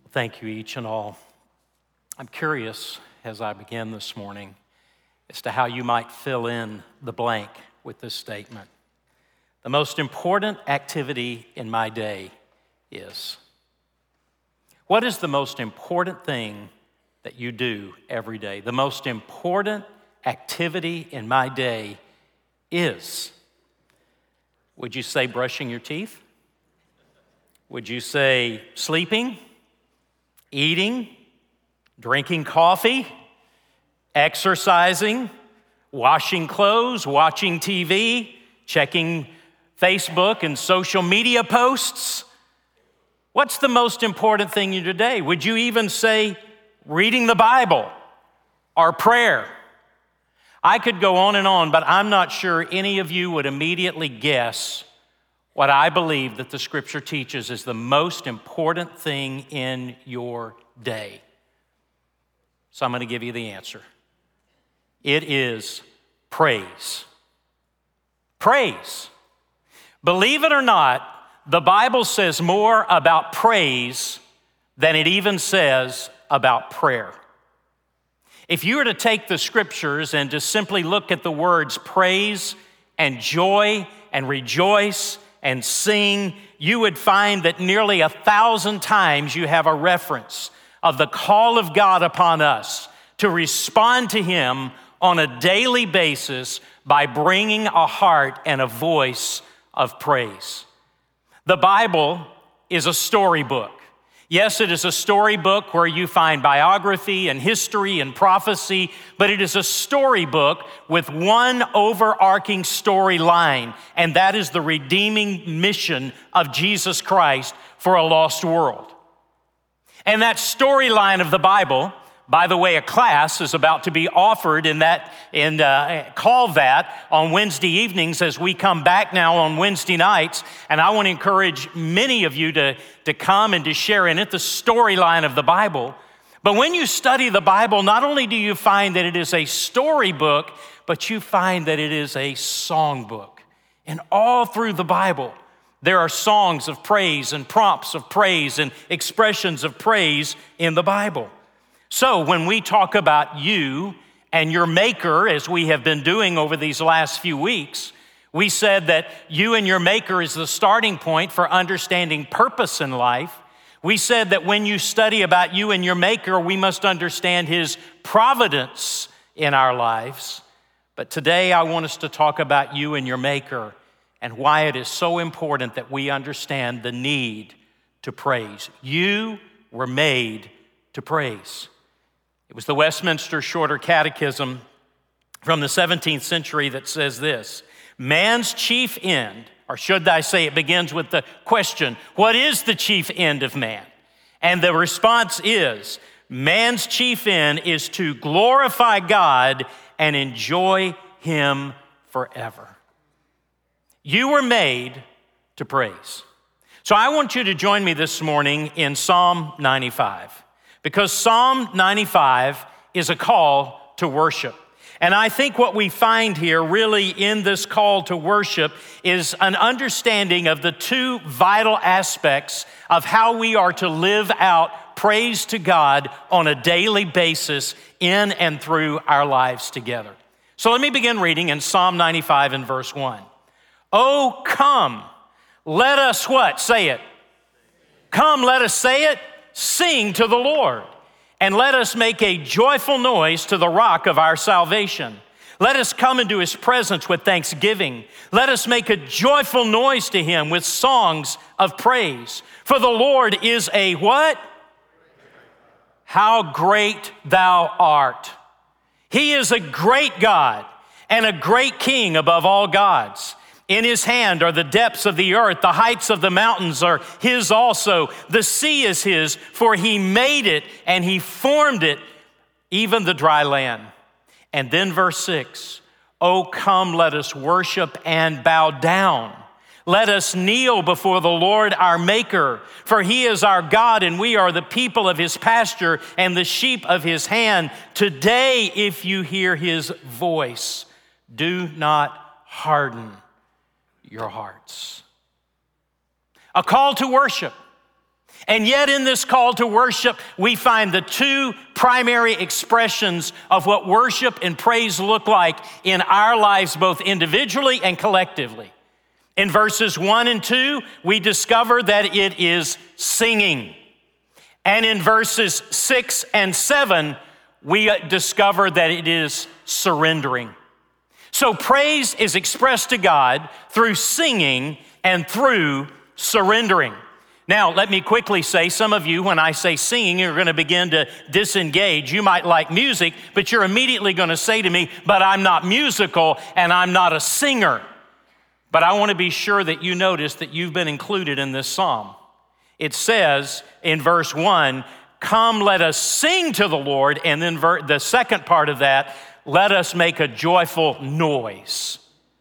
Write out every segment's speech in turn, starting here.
Thank you each and all. I'm curious as I begin this morning as to how you might fill in the blank with this statement. The most important activity in my day is. What is the most important thing that you do every day? The most important activity in my day is. Would you say brushing your teeth? Would you say sleeping, eating, drinking coffee, exercising, washing clothes, watching TV, checking Facebook and social media posts? What's the most important thing in your day? Would you even say reading the Bible or prayer? I could go on, but I'm not sure any of you would immediately guess what I believe that the Scripture teaches is the most important thing in your day. So I'm going to give you the answer. It is praise. Praise. Believe it or not, the Bible says more about praise than it even says about prayer. If you were to take the Scriptures and just simply look at the words praise and joy and rejoice and sing, you would find that nearly 1,000 times you have a reference of the call of God upon us to respond to Him on a daily basis by bringing a heart and a voice of praise. The Bible is a storybook. Yes, it is a storybook where you find biography and history and prophecy, but it is a storybook with one overarching storyline, and that is the redeeming mission of Jesus Christ for a lost world. And that storyline of the Bible, by the way, a class is about to be offered call that on Wednesday evenings as we come back now on Wednesday nights. And I want to encourage many of you to come and to share in it the storyline of the Bible. But when you study the Bible, not only do you find that it is a storybook, but you find that it is a songbook. And all through the Bible, there are songs of praise and prompts of praise and expressions of praise in the Bible. So when we talk about you and your Maker, as we have been doing over these last few weeks, we said that you and your Maker is the starting point for understanding purpose in life. We said that when you study about you and your Maker, we must understand His providence in our lives. But today I want us to talk about you and your Maker and why it is so important that we understand the need to praise. You were made to praise. It was the Westminster Shorter Catechism from the 17th century that says this: man's chief end, or should I say it begins with the question, what is the chief end of man? And the response is, man's chief end is to glorify God and enjoy Him forever. You were made to praise. So I want you to join me this morning in Psalm 95. Because Psalm 95 is a call to worship. And I think what we find here really in this call to worship is an understanding of the two vital aspects of how we are to live out praise to God on a daily basis in and through our lives together. So let me begin reading in Psalm 95 and verse 1. Oh, come, let us what? Say it. Come, let us say it. Sing to the Lord, and let us make a joyful noise to the rock of our salvation. Let us come into His presence with thanksgiving. Let us make a joyful noise to Him with songs of praise. For the Lord is a what? How great thou art. He is a great God and a great King above all gods. In His hand are the depths of the earth. The heights of the mountains are His also. The sea is His, for He made it and He formed it, even the dry land. And then verse 6, oh, come, let us worship and bow down. Let us kneel before the Lord our Maker, for He is our God and we are the people of His pasture and the sheep of His hand. Today, if you hear His voice, do not harden your hearts. A call to worship. And yet in this call to worship, we find the two primary expressions of what worship and praise look like in our lives, both individually and collectively. In verses 1 and 2, we discover that it is singing. And in verses 6 and 7, we discover that it is surrendering. So praise is expressed to God through singing and through surrendering. Now, let me quickly say, some of you, when I say singing, you're going to begin to disengage. You might like music, but you're immediately going to say to me, but I'm not musical and I'm not a singer. But I want to be sure that you notice that you've been included in this psalm. It says in verse 1, come, let us sing to the Lord. And then the second part of that, let us make a joyful noise.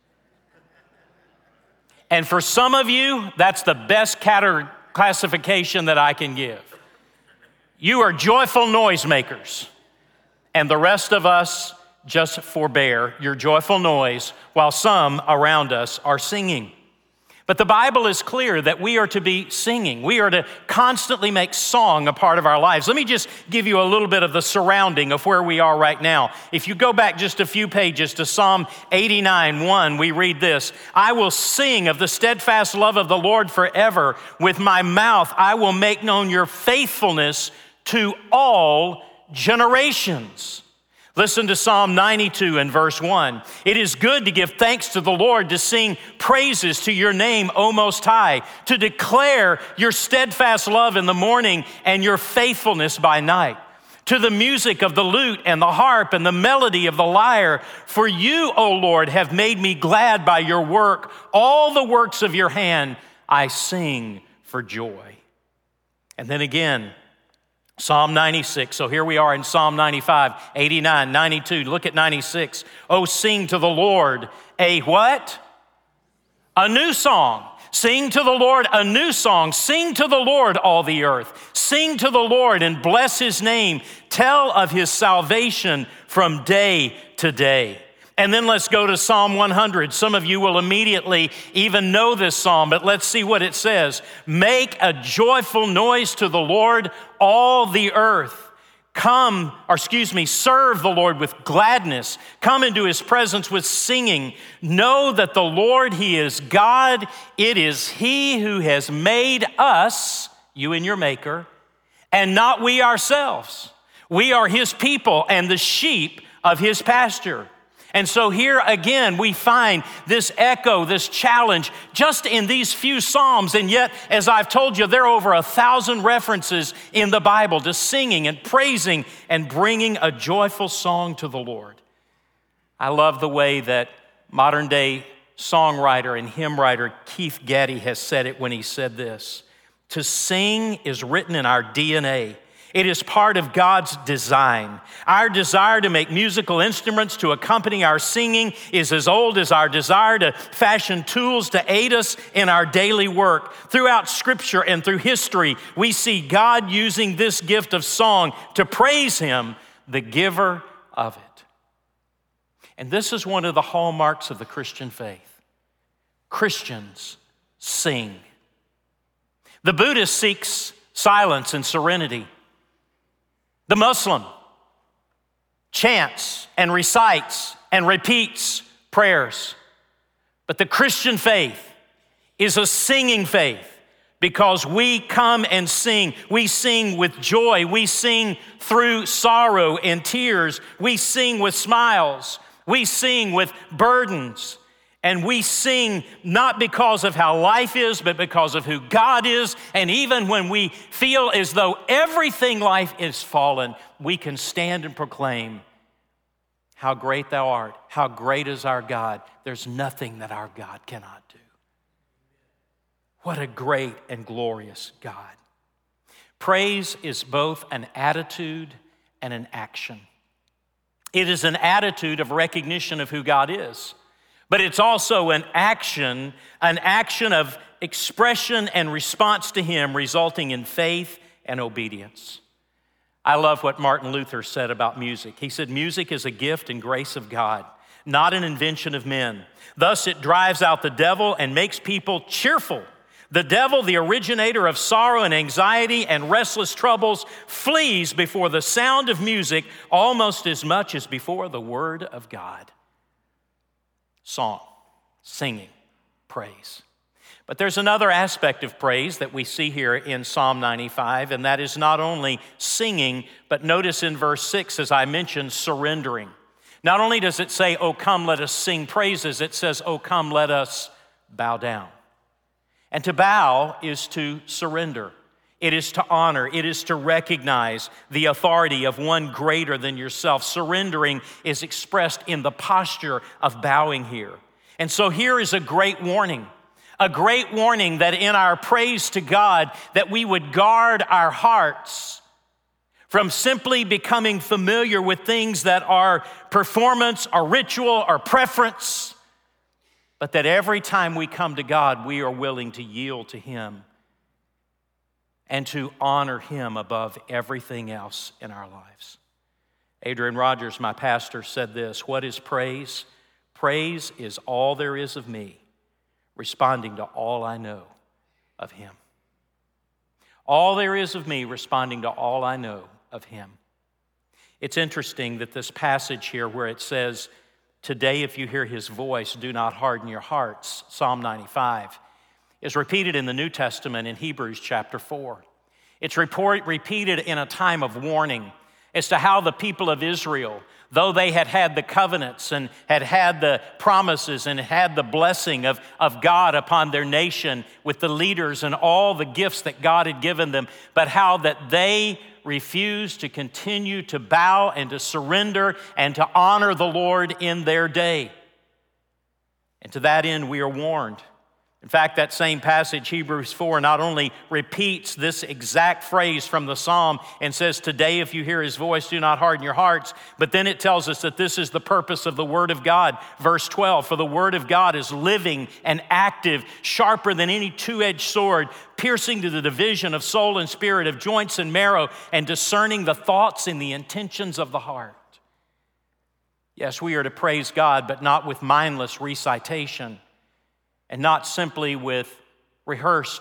And for some of you, that's the best classification that I can give. You are joyful noisemakers, and the rest of us just forbear your joyful noise while some around us are singing. But the Bible is clear that we are to be singing. We are to constantly make song a part of our lives. Let me just give you a little bit of the surrounding of where we are right now. If you go back just a few pages to Psalm 89:1, we read this: I will sing of the steadfast love of the Lord forever. With my mouth I will make known your faithfulness to all generations. Listen to Psalm 92 and verse 1. It is good to give thanks to the Lord, to sing praises to your name, O Most High, to declare your steadfast love in the morning and your faithfulness by night, to the music of the lute and the harp and the melody of the lyre. For you, O Lord, have made me glad by your work. All the works of your hand I sing for joy. And then again, Psalm 96. So here we are in Psalm 95, 89, 92. Look at 96. Oh, sing to the Lord a what? A new song. Sing to the Lord a new song. Sing to the Lord, all the earth. Sing to the Lord and bless his name. Tell of his salvation from day to day. And then let's go to Psalm 100. Some of you will immediately even know this psalm, but let's see what it says. Make a joyful noise to the Lord, all the earth. Serve the Lord with gladness. Come into his presence with singing. Know that the Lord, he is God. It is he who has made us, you and your maker, and not we ourselves. We are his people and the sheep of his pasture. And so here again, we find this echo, this challenge, just in these few Psalms. And yet, as I've told you, there are over 1,000 references in the Bible to singing and praising and bringing a joyful song to the Lord. I love the way that modern day songwriter and hymn writer Keith Gaddy has said it when he said this: to sing is written in our DNA. It is part of God's design. Our desire to make musical instruments to accompany our singing is as old as our desire to fashion tools to aid us in our daily work. Throughout Scripture and through history, we see God using this gift of song to praise him, the giver of it. And this is one of the hallmarks of the Christian faith. Christians sing. The Buddhist seeks silence and serenity. The Muslim chants and recites and repeats prayers. But the Christian faith is a singing faith because we come and sing. We sing with joy. We sing through sorrow and tears. We sing with smiles. We sing with burdens. And we sing not because of how life is, but because of who God is. And even when we feel as though everything life is fallen, we can stand and proclaim, how great thou art, how great is our God. There's nothing that our God cannot do. What a great and glorious God. Praise is both an attitude and an action. It is an attitude of recognition of who God is. But it's also an action of expression and response to him, resulting in faith and obedience. I love what Martin Luther said about music. He said, music is a gift and grace of God, not an invention of men. Thus it drives out the devil and makes people cheerful. The devil, the originator of sorrow and anxiety and restless troubles, flees before the sound of music almost as much as before the word of God. Song, singing, praise. But there's another aspect of praise that we see here in Psalm 95, and that is not only singing, but notice in verse 6, as I mentioned, surrendering. Not only does it say, "Oh, come, let us sing praises," it says, "Oh, come, let us bow down." And to bow is to surrender. It is to honor. It is to recognize the authority of one greater than yourself. Surrendering is expressed in the posture of bowing here. And so here is a great warning that in our praise to God, that we would guard our hearts from simply becoming familiar with things that are performance or ritual or preference, but that every time we come to God, we are willing to yield to Him and to honor Him above everything else in our lives. Adrian Rogers, my pastor, said this: "What is praise? Praise is all there is of me, responding to all I know of Him." All there is of me, responding to all I know of Him. It's interesting that this passage here where it says, "Today, if you hear His voice, do not harden your hearts," Psalm 95, is repeated in the New Testament in Hebrews chapter 4. It's repeated in a time of warning as to how the people of Israel, though they had had the covenants and had had the promises and had the blessing of God upon their nation with the leaders and all the gifts that God had given them, but how that they refused to continue to bow and to surrender and to honor the Lord in their day. And to that end, we are warned. In fact, that same passage, Hebrews 4, not only repeats this exact phrase from the psalm and says, "Today, if you hear His voice, do not harden your hearts," but then it tells us that this is the purpose of the Word of God. Verse 12, "For the Word of God is living and active, sharper than any two-edged sword, piercing to the division of soul and spirit, of joints and marrow, and discerning the thoughts and the intentions of the heart." Yes, we are to praise God, but not with mindless recitation, and not simply with rehearsed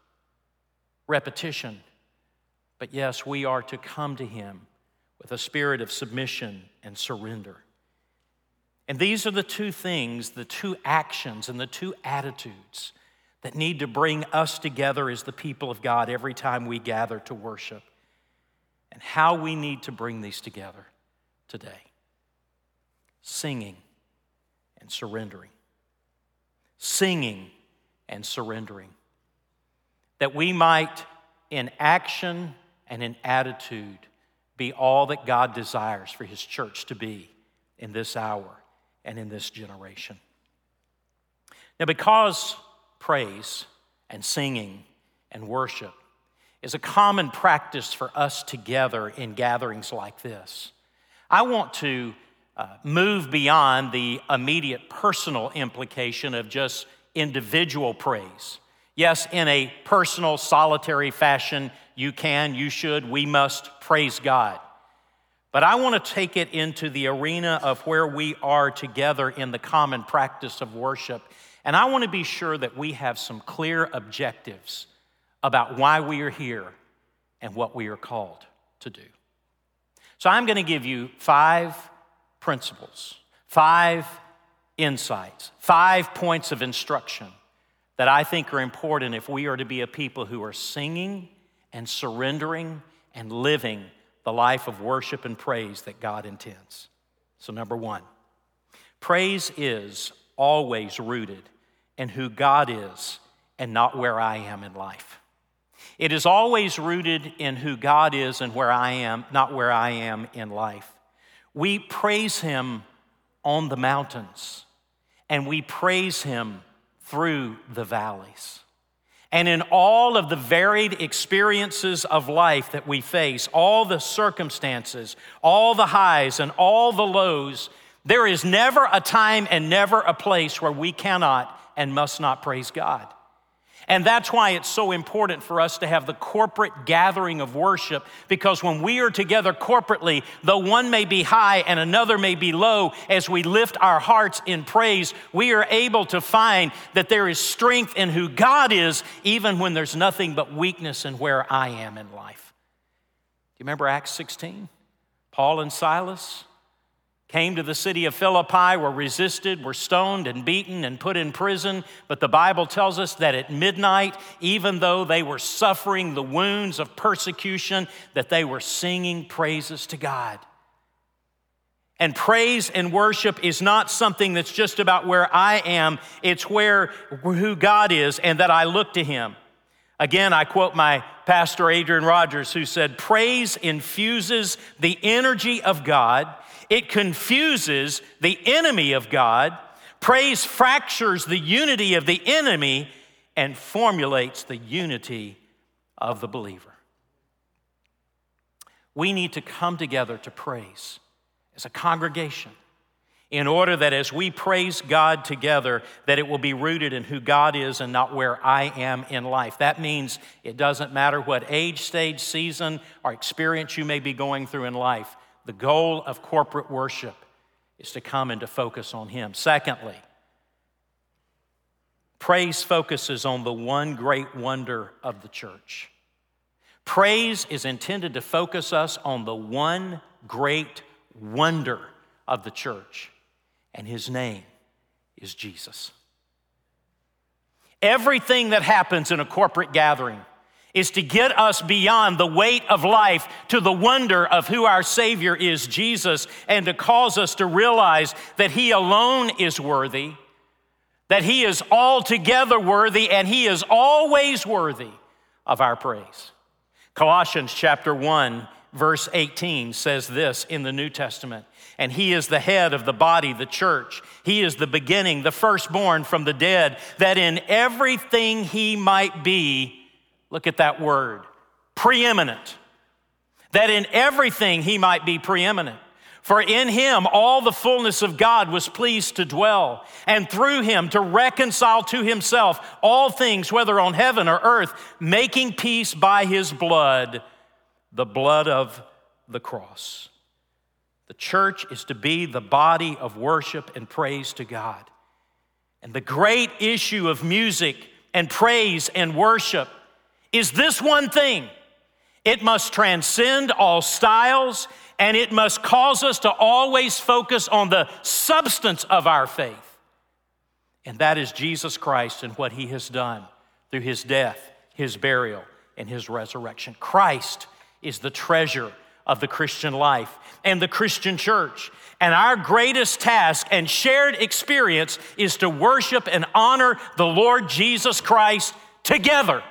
repetition. But yes, we are to come to Him with a spirit of submission and surrender. And these are the two things, the two actions and the two attitudes that need to bring us together as the people of God every time we gather to worship, and how we need to bring these together today. Singing and surrendering. Singing and surrendering, that we might in action and in attitude be all that God desires for His church to be in this hour and in this generation. Now, because praise and singing and worship is a common practice for us together in gatherings like this, I want to move beyond the immediate personal implication of just individual praise. Yes, in a personal, solitary fashion, you can, you should, we must praise God. But I want to take it into the arena of where we are together in the common practice of worship. And I want to be sure that we have some clear objectives about why we are here and what we are called to do. So I'm going to give you 5 principles, 5 insights, 5 points of instruction that I think are important if we are to be a people who are singing and surrendering and living the life of worship and praise that God intends. So number 1, praise is always rooted in who God is and not where I am in life. It is always rooted in who God is and where I am, not where I am in life. We praise Him on the mountains, and we praise Him through the valleys. And in all of the varied experiences of life that we face, all the circumstances, all the highs and all the lows, there is never a time and never a place where we cannot and must not praise God. And that's why it's so important for us to have the corporate gathering of worship, because when we are together corporately, though one may be high and another may be low, as we lift our hearts in praise, we are able to find that there is strength in who God is, even when there's nothing but weakness in where I am in life. Do you remember Acts 16? Paul and Silas came to the city of Philippi, were resisted, were stoned and beaten and put in prison. But the Bible tells us that at midnight, even though they were suffering the wounds of persecution, that they were singing praises to God. And praise and worship is not something that's just about where I am. It's who God is, and that I look to him. Again, I quote my pastor, Adrian Rogers, who said, praise infuses the energy of God. It confuses the enemy of God. Praise fractures the unity of the enemy and formulates the unity of the believer. We need to come together to praise as a congregation in order that as we praise God together, that it will be rooted in who God is and not where I am in life. That means it doesn't matter what age, stage, season, or experience you may be going through in life. The goal of corporate worship is to come and to focus on him. Secondly, praise focuses on the one great wonder of the church. Praise is intended to focus us on the one great wonder of the church, and his name is Jesus. Everything that happens in a corporate gathering is to get us beyond the weight of life to the wonder of who our Savior is, Jesus, and to cause us to realize that he alone is worthy, that he is altogether worthy, and he is always worthy of our praise. Colossians chapter 1, verse 18 says this in the New Testament, and he is the head of the body, the church. He is the beginning, the firstborn from the dead, that in everything he might be, look at that word, preeminent. That in everything he might be preeminent. For in him all the fullness of God was pleased to dwell, and through him to reconcile to himself all things, whether on heaven or earth, making peace by his blood, the blood of the cross. The church is to be the body of worship and praise to God. And the great issue of music and praise and worship is this one thing. It must transcend all styles, and it must cause us to always focus on the substance of our faith. And that is Jesus Christ and what he has done through his death, his burial, and his resurrection. Christ is the treasure of the Christian life and the Christian church. And our greatest task and shared experience is to worship and honor the Lord Jesus Christ together.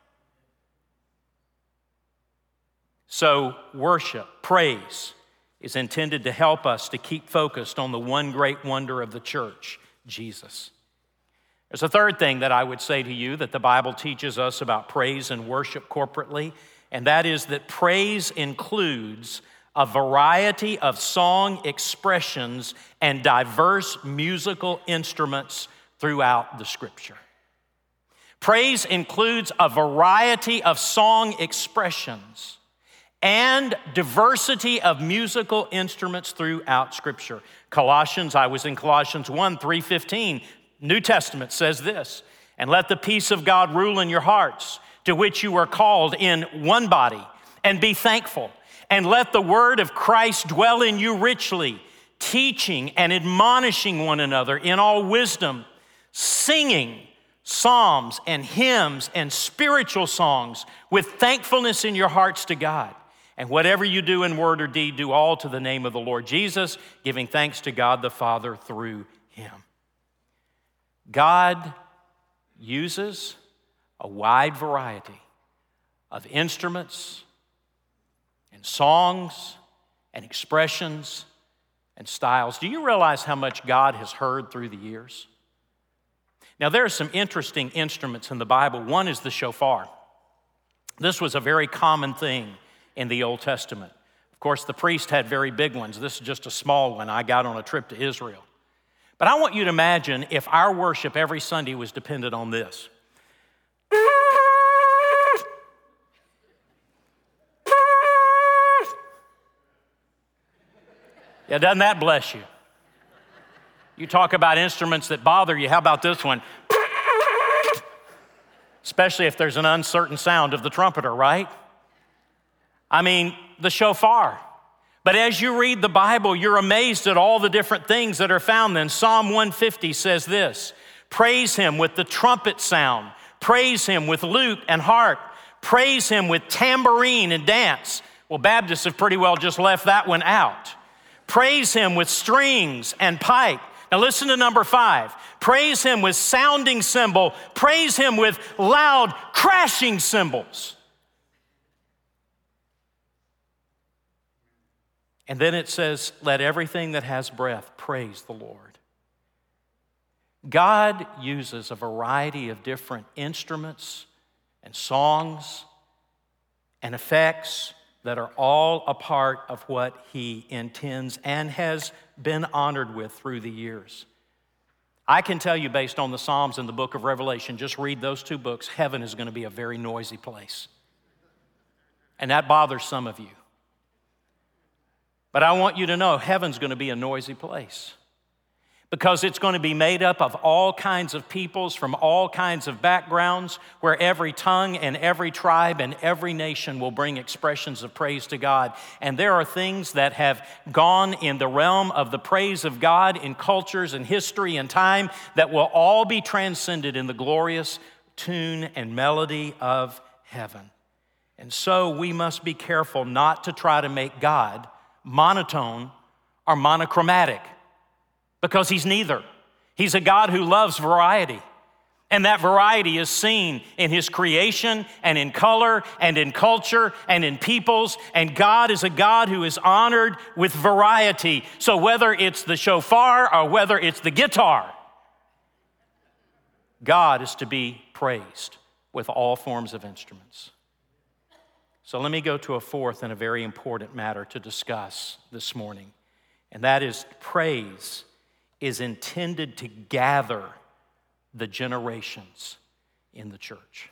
So worship, praise, is intended to help us to keep focused on the one great wonder of the church, Jesus. There's a third thing that I would say to you that the Bible teaches us about praise and worship corporately, and that is that praise includes a variety of song expressions and diverse musical instruments throughout the Scripture. Praise includes a variety of song expressions and diversity of musical instruments throughout Scripture. I was in Colossians 1, 3:15. New Testament says this, and let the peace of God rule in your hearts, to which you are called in one body, and be thankful. And let the word of Christ dwell in you richly, teaching and admonishing one another in all wisdom, singing psalms and hymns and spiritual songs with thankfulness in your hearts to God. And whatever you do in word or deed, do all to the name of the Lord Jesus, giving thanks to God the Father through him. God uses a wide variety of instruments and songs and expressions and styles. Do you realize how much God has heard through the years? Now, there are some interesting instruments in the Bible. One is the shofar. This was a very common thing in the Old Testament. Of course, the priest had very big ones. This is just a small one I got on a trip to Israel. But I want you to imagine if our worship every Sunday was dependent on this. Yeah, doesn't that bless you? You talk about instruments that bother you. How about this one? Especially if there's an uncertain sound of the trumpeter, right? I mean, the shofar. But as you read the Bible, you're amazed at all the different things that are found then. Psalm 150 says this: praise him with the trumpet sound. Praise him with lute and harp. Praise him with tambourine and dance. Well, Baptists have pretty well just left that one out. Praise him with strings and pipe. Now listen to number 5. Praise him with sounding cymbal. Praise him with loud crashing cymbals. And then it says, let everything that has breath praise the Lord. God uses a variety of different instruments and songs and effects that are all a part of what he intends and has been honored with through the years. I can tell you, based on the Psalms and the book of Revelation, just read those 2 books, heaven is going to be a very noisy place. And that bothers some of you. But I want you to know heaven's going to be a noisy place, because it's going to be made up of all kinds of peoples from all kinds of backgrounds, where every tongue and every tribe and every nation will bring expressions of praise to God. And there are things that have gone in the realm of the praise of God in cultures and history and time that will all be transcended in the glorious tune and melody of heaven. And so we must be careful not to try to make God monotone or monochromatic, because he's neither. He's a God who loves variety. And that variety is seen in his creation and in color and in culture and in peoples. And God is a God who is honored with variety. So whether it's the shofar or whether it's the guitar, God is to be praised with all forms of instruments. So let me go to a fourth and a very important matter to discuss this morning. And that is, praise is intended to gather the generations in the church.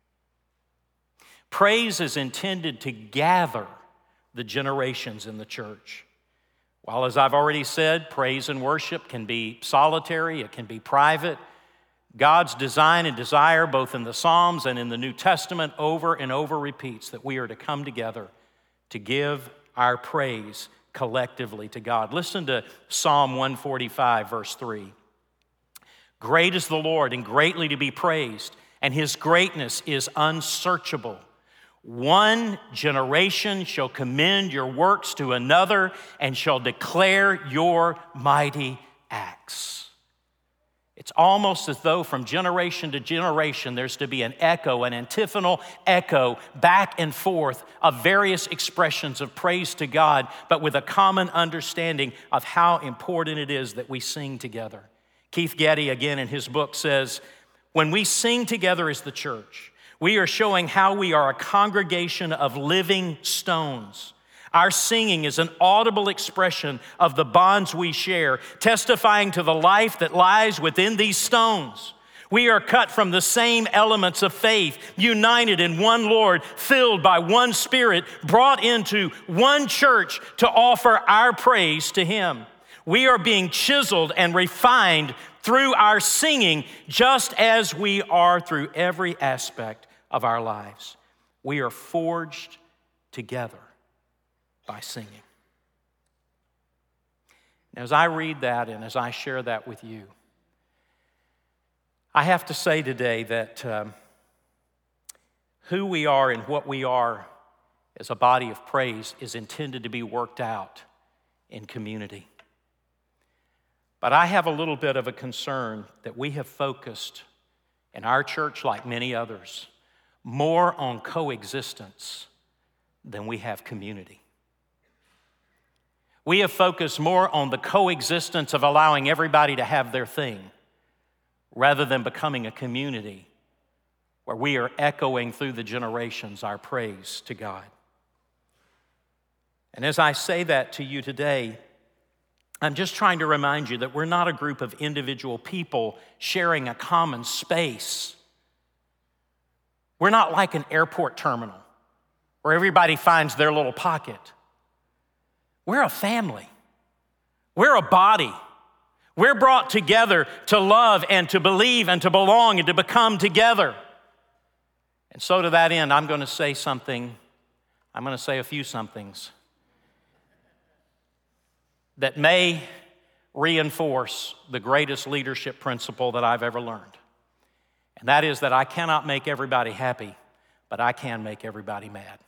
Praise is intended to gather the generations in the church. While, as I've already said, praise and worship can be solitary, it can be private, God's design and desire, both in the Psalms and in the New Testament, over and over repeats that we are to come together to give our praise collectively to God. Listen to Psalm 145, verse 3. Great is the Lord and greatly to be praised, and his greatness is unsearchable. One generation shall commend your works to another and shall declare your mighty acts. It's almost as though from generation to generation there's to be an echo, an antiphonal echo back and forth of various expressions of praise to God, but with a common understanding of how important it is that we sing together. Keith Getty, again in his book, says, when we sing together as the church, we are showing how we are a congregation of living stones. Our singing is an audible expression of the bonds we share, testifying to the life that lies within these stones. We are cut from the same elements of faith, united in one Lord, filled by one Spirit, brought into one church to offer our praise to him. We are being chiseled and refined through our singing, just as we are through every aspect of our lives. We are forged together by singing. Now, as I read that and as I share that with you, I have to say today that who we are and what we are as a body of praise is intended to be worked out in community. But I have a little bit of a concern that we have focused in our church, like many others, more on coexistence than we have community. We have focused more on the coexistence of allowing everybody to have their thing, rather than becoming a community where we are echoing through the generations our praise to God. And as I say that to you today, I'm just trying to remind you that we're not a group of individual people sharing a common space. We're not like an airport terminal where everybody finds their little pocket. We're a family. We're a body. We're brought together to love and to believe and to belong and to become together. And so to that end, I'm going to say a few somethings that may reinforce the greatest leadership principle that I've ever learned. And that is that I cannot make everybody happy, but I can make everybody mad.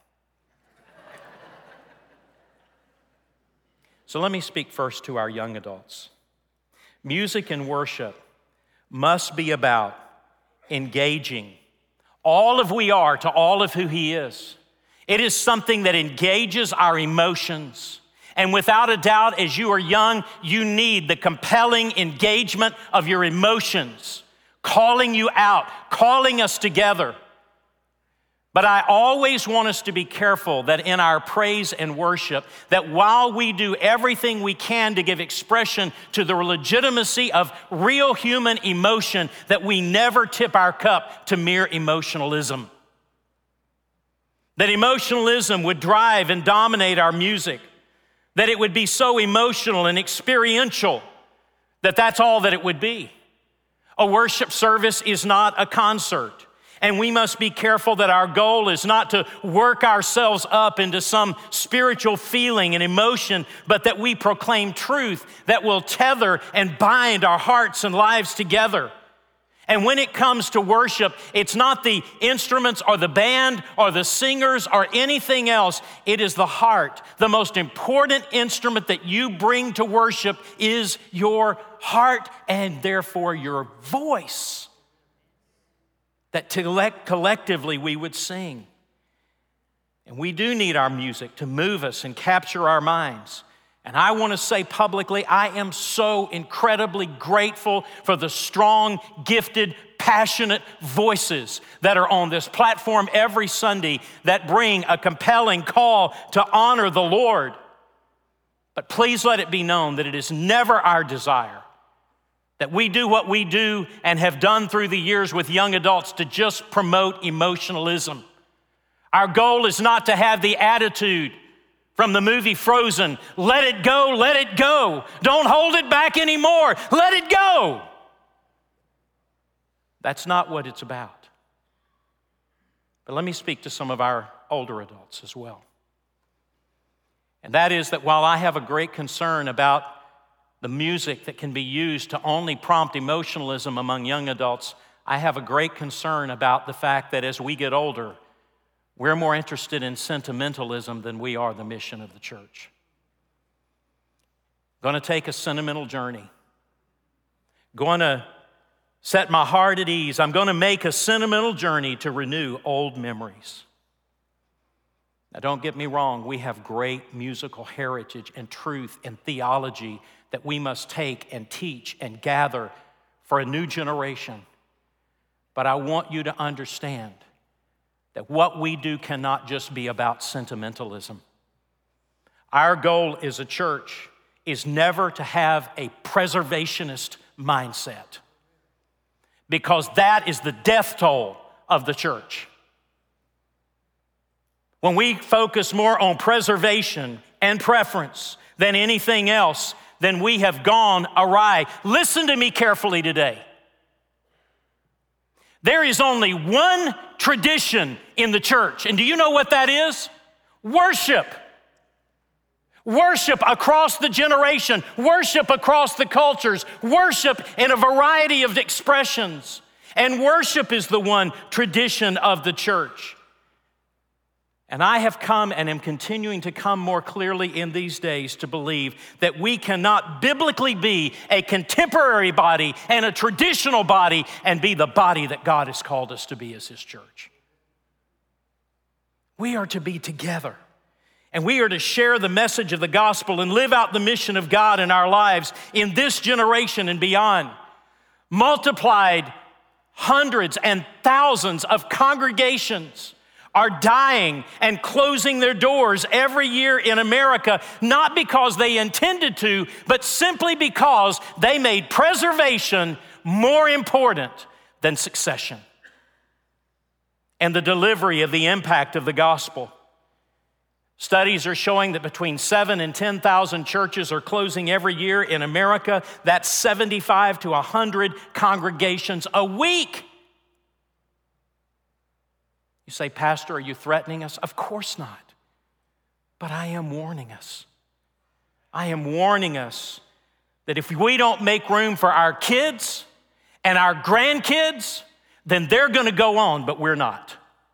So let me speak first to our young adults. Music and worship must be about engaging all of we are to all of who He is. It is something that engages our emotions. And without a doubt, as you are young, you need the compelling engagement of your emotions, calling you out, calling us together. But I always want us to be careful that in our praise and worship, that while we do everything we can to give expression to the legitimacy of real human emotion, that we never tip our cup to mere emotionalism. That emotionalism would drive and dominate our music. That it would be so emotional and experiential that that's all that it would be. A worship service is not a concert. And we must be careful that our goal is not to work ourselves up into some spiritual feeling and emotion, but that we proclaim truth that will tether and bind our hearts and lives together. And when it comes to worship, it's not the instruments or the band or the singers or anything else. It is the heart. The most important instrument that you bring to worship is your heart and therefore your voice. That collectively we would sing. And we do need our music to move us and capture our minds. And I want to say publicly, I am so incredibly grateful for the strong, gifted, passionate voices that are on this platform every Sunday that bring a compelling call to honor the Lord. But please let it be known that it is never our desire that we do what we do and have done through the years with young adults to just promote emotionalism. Our goal is not to have the attitude from the movie Frozen, let it go, let it go. Don't hold it back anymore, let it go. That's not what it's about. But let me speak to some of our older adults as well. And that is that while I have a great concern about the music that can be used to only prompt emotionalism among young adults, I have a great concern about the fact that as we get older, we're more interested in sentimentalism than we are the mission of the church. Going to take a sentimental journey. Going to set my heart at ease. I'm going to make a sentimental journey to renew old memories. Now, don't get me wrong, we have great musical heritage and truth and theology that we must take and teach and gather for a new generation. But I want you to understand that what we do cannot just be about sentimentalism. Our goal as a church is never to have a preservationist mindset, because that is the death toll of the church. When we focus more on preservation and preference than anything else, then we have gone awry. Listen to me carefully today. There is only one tradition in the church, and do you know what that is? Worship. Worship across the generation, worship across the cultures, worship in a variety of expressions. And worship is the one tradition of the church. And I have come and am continuing to come more clearly in these days to believe that we cannot biblically be a contemporary body and a traditional body and be the body that God has called us to be as His church. We are to be together, and we are to share the message of the gospel and live out the mission of God in our lives in this generation and beyond. Multiplied hundreds and thousands of congregations are dying and closing their doors every year in America, not because they intended to, but simply because they made preservation more important than succession. and the delivery of the impact of the gospel. Studies are showing that between 7,000 and 10,000 churches are closing every year in America. That's 75 to 100 congregations a week. You say, Pastor, are you threatening us? Of course not. But I am warning us. I am warning us that if we don't make room for our kids and our grandkids, then they're going to go on, but we're not.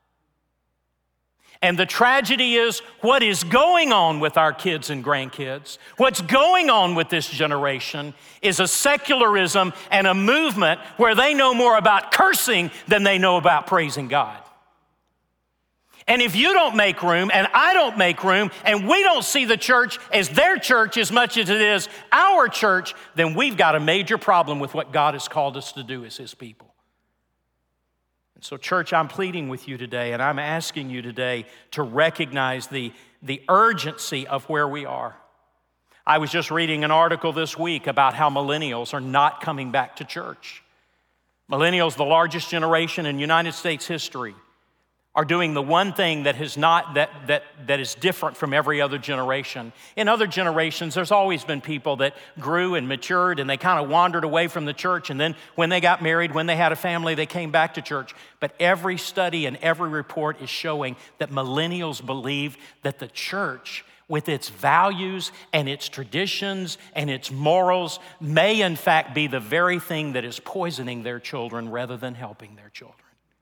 And the tragedy is what is going on with our kids and grandkids, what's going on with this generation is a secularism and a movement where they know more about cursing than they know about praising God. And if you don't make room and I don't make room and we don't see the church as their church as much as it is our church, then we've got a major problem with what God has called us to do as His people. And so, church, I'm pleading with you today and I'm asking you today to recognize the urgency of where we are. I was just reading an article this week about how millennials are not coming back to church. Millennials, the largest generation in United States history, are doing the one thing that is different from every other generation. In other generations, there's always been people that grew and matured and they kind of wandered away from the church, and then when they got married, when they had a family, they came back to church. But every study and every report is showing that millennials believe that the church, with its values and its traditions and its morals, may in fact be the very thing that is poisoning their children rather than helping their children.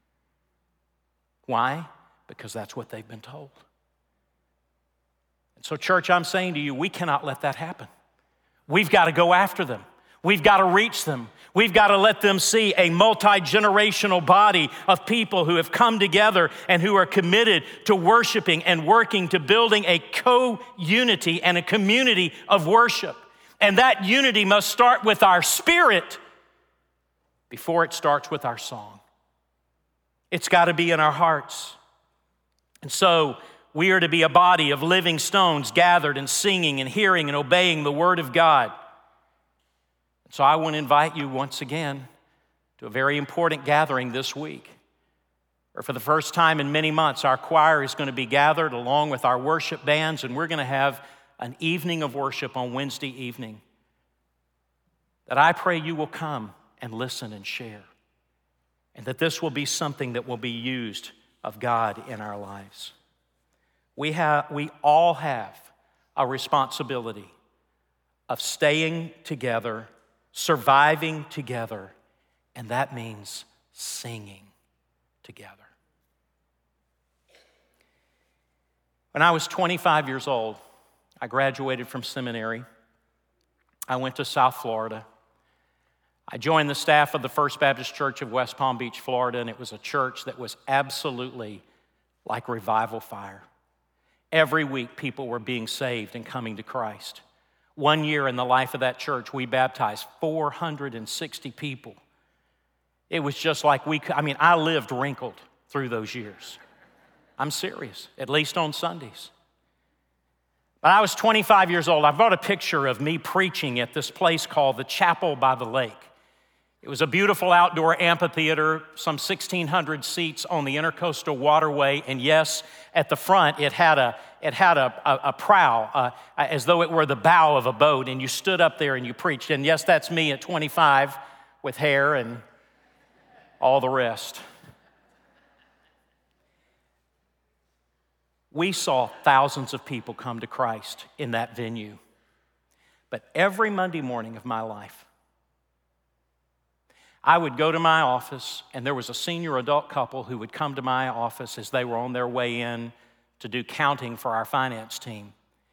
Why? Because that's what they've been told. And so, church, I'm saying to you, we cannot let that happen. We've got to go after them. We've got to reach them. We've got to let them see a multi-generational body of people who have come together and who are committed to worshiping and working to building a co-unity and a community of worship. And that unity must start with our spirit before it starts with our song. It's got to be in our hearts. And so we are to be a body of living stones gathered and singing and hearing and obeying the word of God. So I want to invite you once again to a very important gathering this week, where for the first time in many months, our choir is going to be gathered along with our worship bands, and we're going to have an evening of worship on Wednesday evening. That I pray you will come and listen and share. And that this will be something that will be used of God in our lives. We all have a responsibility of staying together, surviving together, and that means singing together. When I was 25 years old, I graduated from seminary. I went to South Florida. I joined the staff of the First Baptist Church of West Palm Beach, Florida, and it was a church that was absolutely like revival fire. Every week, people were being saved and coming to Christ. One year in the life of that church, we baptized 460 people. It was just like I lived wrinkled through those years. I'm serious, at least on Sundays. But I was 25 years old. I brought a picture of me preaching at this place called the Chapel by the Lake. It was a beautiful outdoor amphitheater, some 1,600 seats on the Intercoastal Waterway, and yes, at the front it had a prow, as though it were the bow of a boat, and you stood up there and you preached. And yes, that's me at 25 with hair and all the rest. We saw thousands of people come to Christ in that venue. But every Monday morning of my life, I would go to my office, and there was a senior adult couple who would come to my office as they were on their way in to do counting for our finance team.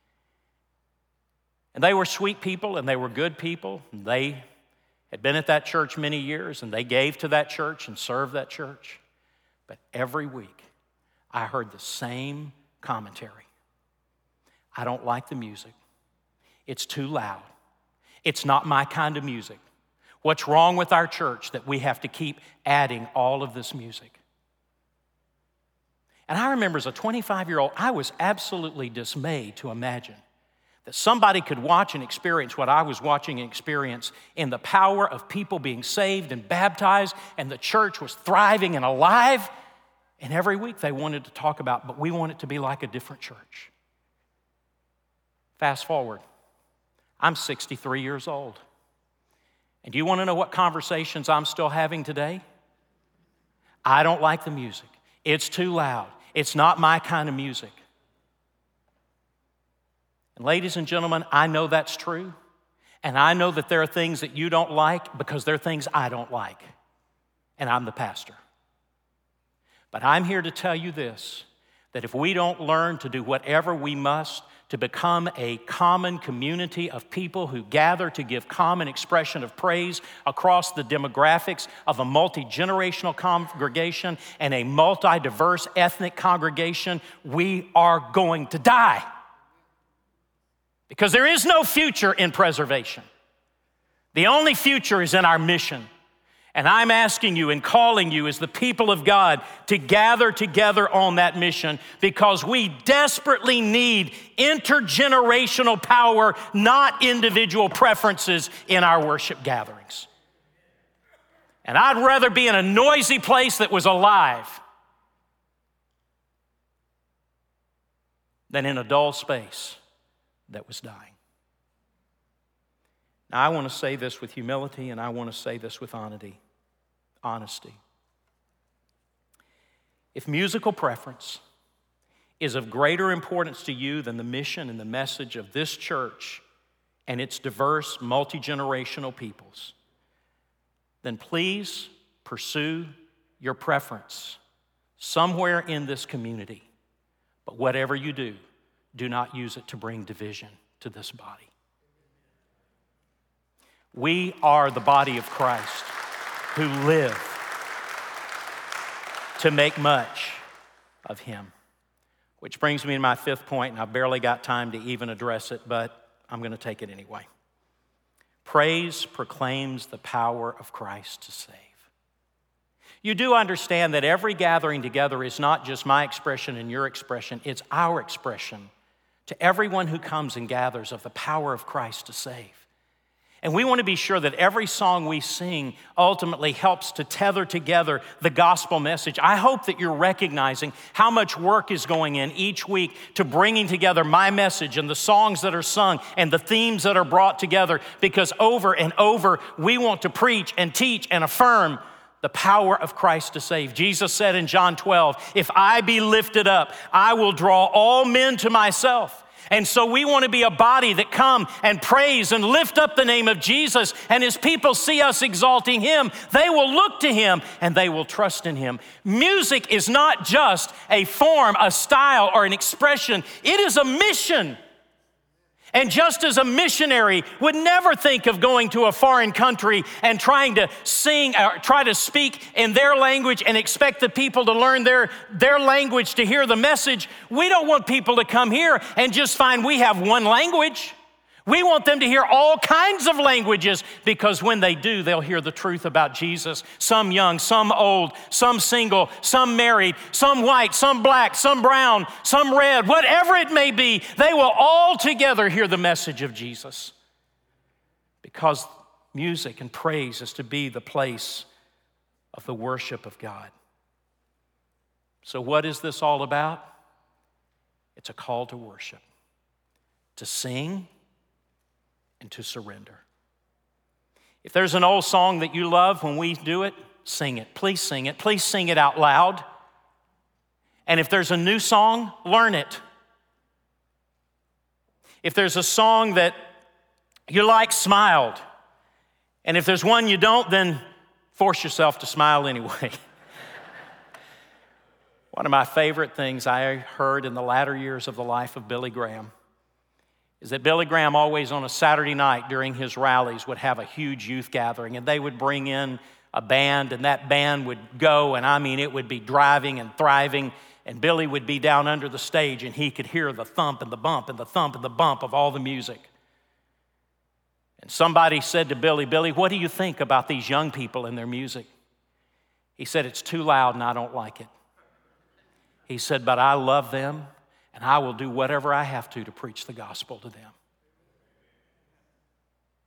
And they were sweet people, and they were good people. They had been at that church many years, and they gave to that church and served that church. But every week, I heard the same commentary. I don't like the music. It's too loud. It's not my kind of music. What's wrong with our church that we have to keep adding all of this music? And I remember as a 25-year-old, I was absolutely dismayed to imagine that somebody could watch and experience what I was watching and experience in the power of people being saved and baptized, and the church was thriving and alive, And every week they wanted to talk about, but we want it to be like a different church. Fast forward, I'm 63 years old. And do you want to know what conversations I'm still having today? I don't like the music. It's too loud. It's not my kind of music. And ladies and gentlemen, I know that's true. And I know that there are things that you don't like because there are things I don't like. And I'm the pastor. But I'm here to tell you this, that if we don't learn to do whatever we must to become a common community of people who gather to give common expression of praise across the demographics of a multi-generational congregation and a multi-diverse ethnic congregation, we are going to die. Because there is no future in preservation. The only future is in our mission. And I'm asking you and calling you as the people of God to gather together on that mission because we desperately need intergenerational power, not individual preferences in our worship gatherings. And I'd rather be in a noisy place that was alive than in a dull space that was dying. Now, I want to say this with humility, and I want to say this with honesty. If musical preference is of greater importance to you than the mission and the message of this church and its diverse, multi-generational peoples, then please pursue your preference somewhere in this community. But whatever you do, do not use it to bring division to this body. We are the body of Christ who live to make much of Him. Which brings me to my fifth point, and I barely got time to even address it, but I'm going to take it anyway. Praise proclaims the power of Christ to save. You do understand that every gathering together is not just my expression and your expression, it's our expression to everyone who comes and gathers of the power of Christ to save. And we want to be sure that every song we sing ultimately helps to tether together the gospel message. I hope that you're recognizing how much work is going in each week to bringing together my message and the songs that are sung and the themes that are brought together, because over and over we want to preach and teach and affirm the power of Christ to save. Jesus said in John 12, "If I be lifted up, I will draw all men to myself." And so we want to be a body that come and praise and lift up the name of Jesus. And as people see us exalting Him, they will look to Him and they will trust in Him. Music is not just a form, a style, or an expression. It is a mission. And just as a missionary would never think of going to a foreign country and trying to sing or try to speak in their language and expect the people to learn their language to hear the message, we don't want people to come here and just find we have one language. We want them to hear all kinds of languages, because when they do, they'll hear the truth about Jesus. Some young, some old, some single, some married, some white, some black, some brown, some red, whatever it may be, they will all together hear the message of Jesus. Because music and praise is to be the place of the worship of God. So what is this all about? It's a call to worship, to sing, and to surrender. If there's an old song that you love when we do it, sing it. Please sing it. Please sing it out loud. And if there's a new song, learn it. If there's a song that you like, smile. And if there's one you don't, then force yourself to smile anyway. One of my favorite things I heard in the latter years of the life of Billy Graham is that Billy Graham always on a Saturday night during his rallies would have a huge youth gathering, and they would bring in a band, and that band would go, and I mean it would be driving and thriving, and Billy would be down under the stage, and he could hear the thump and the bump and the thump and the bump of all the music. And somebody said to Billy, "Billy, what do you think about these young people and their music?" He said, "It's too loud and I don't like it." He said, "But I love them, and I will do whatever I have to preach the gospel to them."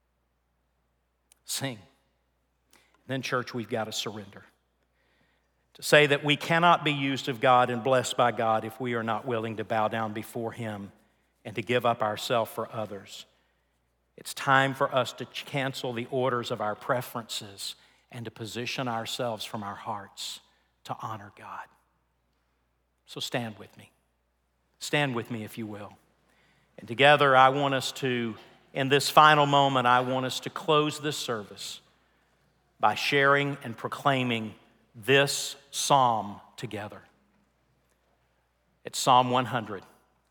Sing. Then, church, we've got to surrender. to say that we cannot be used of God and blessed by God if we are not willing to bow down before Him and to give up ourselves for others. It's time for us to cancel the orders of our preferences and to position ourselves from our hearts to honor God. So stand with me. Stand with me if you will. And together I want us to, in this final moment, I want us to close this service by sharing and proclaiming this psalm together. It's Psalm 100.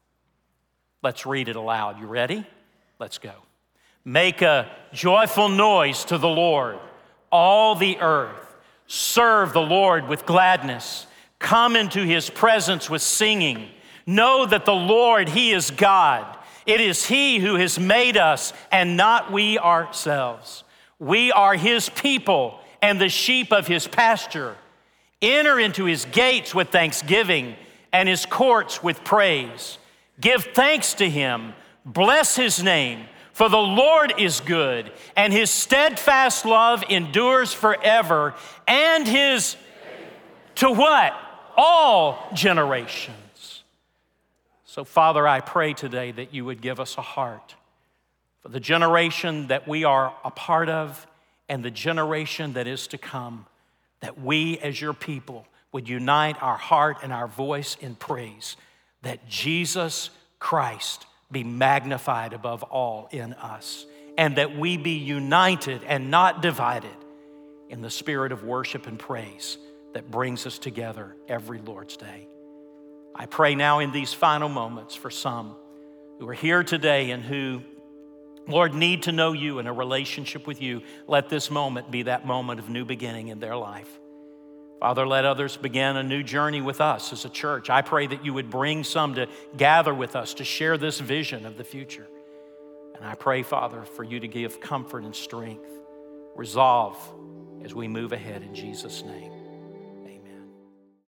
Let's read it aloud. You ready? Let's go. Make a joyful noise to the Lord, all the earth. Serve the Lord with gladness. Come into His presence with singing. Know that the Lord, He is God. It is He who has made us and not we ourselves. We are His people and the sheep of His pasture. Enter into His gates with thanksgiving and His courts with praise. Give thanks to Him. Bless His name. For the Lord is good, and His steadfast love endures forever, and His, to what? All generations. So, Father, I pray today that you would give us a heart for the generation that we are a part of and the generation that is to come, that we as your people would unite our heart and our voice in praise, that Jesus Christ be magnified above all in us, and that we be united and not divided in the spirit of worship and praise that brings us together every Lord's Day. I pray now in these final moments for some who are here today and who, Lord, need to know you in a relationship with you. Let this moment be that moment of new beginning in their life. Father, let others begin a new journey with us as a church. I pray that you would bring some to gather with us to share this vision of the future. And I pray, Father, for you to give comfort and strength, resolve as we move ahead in Jesus' name.